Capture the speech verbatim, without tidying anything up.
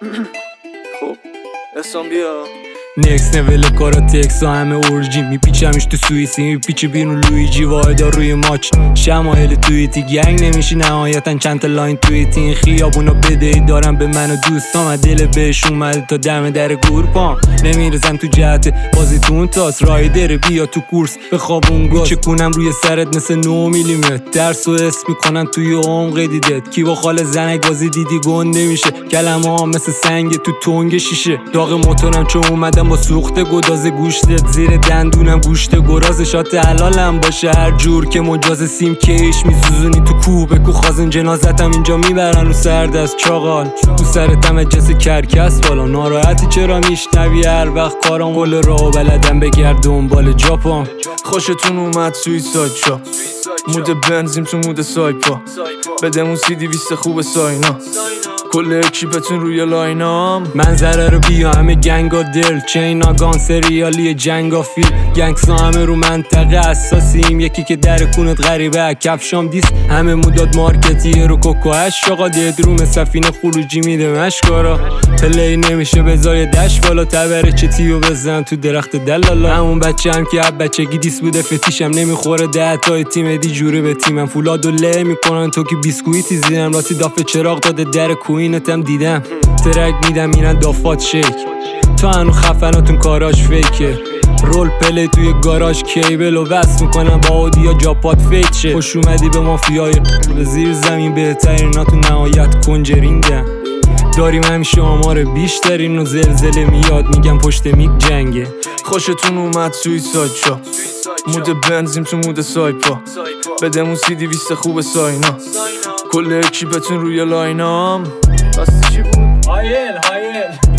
خب اسم بیا نیکس نویل کاراتکس ها همه اورجی میپیچمش تو سوئیسی میپیچه بیرون لویجی واحدا روی ماچ شمایل توییتی گنگ نمیشی نهایتا چند تا لاین توییتی این خیابونا بدهی دارم به من و دوستام از دل بهش اومده تا دم در گورپام نمیرزم تو جهت بازیتون تاس رایدر بیا تو کورس به خوابون گاز چکونم روی سرت مثل نه میلیمتر درس و اسم میکنن توی عمق دیدت کی با خال زنک بازی دیدی گنده میشه کلمه ها مثل سنگ تو تنگ شیشه داغ موتورم چون اومدم با سوخته گداز گوشتت زیر دندونم گوشت گراز شات حلالم باشه هر جور که مجاز سیم کیش میسوزونی تو کوه بکو خازن جنازتم اینجا میبرن رو سر دست چاقال تو سرتم جس کرکس بالا ناراحتی چرا میشنوی هر وقت کارم قول راه بلدم بگرد دنبال جاپام خوشتون اومد سویساید شا مود بنزیم تو مود سایپا بدمون سی دیویست خوب ساینا کل اکیپتون روی لاینام منظره رو بیا همه گنگا دل چینا گان سریالی جنگا فیل گنگسا همه رو منطقه اساسیم یکی که در کونت غریبه کفشام دیست همه موداد مارکتیه رو کوکوهش شاقا دید روم سفینه خروجی میده مشکارا پلی نمیشه بزای دش بالا تبره چه تیو بزن تو درخت دلالا همون بچه هم که اب بچگی دیس بوده فتیشم نمیخوره ده تای تیم دی جوره به تیمم فولادو له میکنن تو که بیسکویتی زیرم راتی دافه چراغ داده در کوینتم دیدم ترک میدم اینن دافات شیک تو هنو خفناتون کاراش فیکه رول پلی توی گاراژ کیبل و وصل میکنم با اودیا جاپات فیک شه خوش اومدی به مافیای به زیر زمین بهترینا تو نهایت کنجرینگم داریم همیشه آمار بیشترین و زلزله میاد میگم پشت میک جنگه خوشتون اومد سویساید شا مود بنزیم تو مود سایپا بدمون سی دیویست خوب ساینا کل اکیپتون روی لاینام راستی چی بود؟ هایل هایل